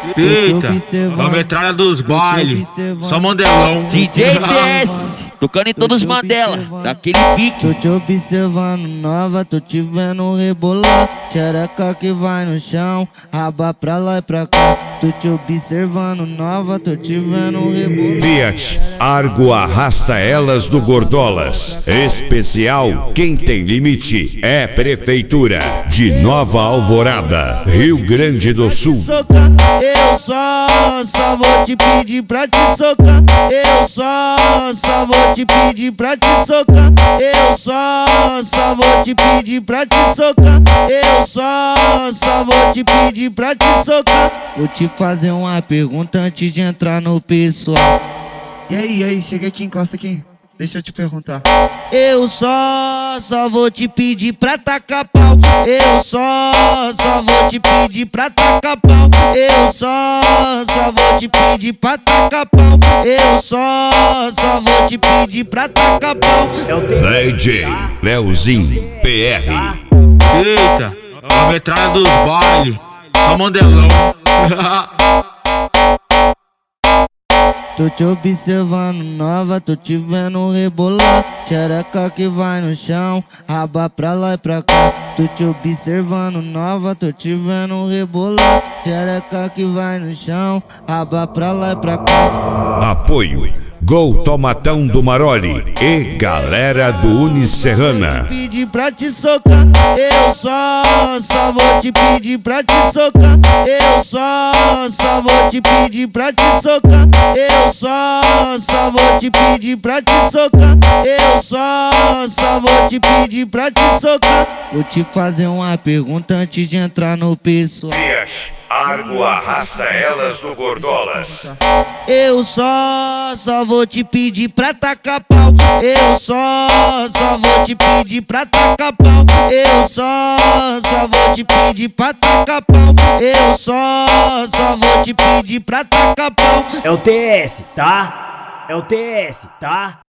Eita, a metralha dos bailes, só mandelão. DJ TS, tocando em todos os Mandela, daquele pique. Tô te observando nova, tô te vendo rebolar. Xereca que vai no chão, raba pra lá e pra cá. Tô te observando nova, tô te vendo rebolar. Fiat Argo arrasta elas do Gordolas. Especial Quem Tem Limite é Prefeitura de Nova Alvorada, Rio Grande do Sul. Eu só vou te pedir pra te socar. Eu só vou te pedir pra te socar. Eu só vou te pedir pra te socar. Eu só vou te pedir pra te socar. Vou te fazer uma pergunta antes de entrar no pessoal. E aí, chega aqui, encosta aqui. Deixa eu te perguntar. Eu só vou te pedir pra tacar pau. Eu só vou te pedir pra tacar pau. Eu só vou te pedir pra tacar pau. Eu só vou te pedir pra tacar pau. DJ Leozinho PR. Eita, a metralha dos bailes, só mandelão. Tô te observando nova, tô te vendo rebolar. Xereca que vai no chão, raba pra lá e pra cá. Tô te observando nova, tô te vendo rebolar. Xereca que vai no chão, raba pra lá e pra cá. Apoio Gol Tomatão do Maroli e galera do Unicerrana. Pedir pra te socar. Eu só vou te pedir pra te socar. Eu só vou te pedir pra te socar. Eu só vou te pedir pra te socar. Eu só vou te pedir pra te socar. Vou te fazer uma pergunta antes de entrar no pessoal. Argo arrasta elas do Gordolas. Eu só vou te pedir pra tacar pau. Eu só vou te pedir pra tacar pau. Eu só vou te pedir pra tacar pau. Eu só vou te pedir pra tacar pau. É o TS, tá? É o TS, tá?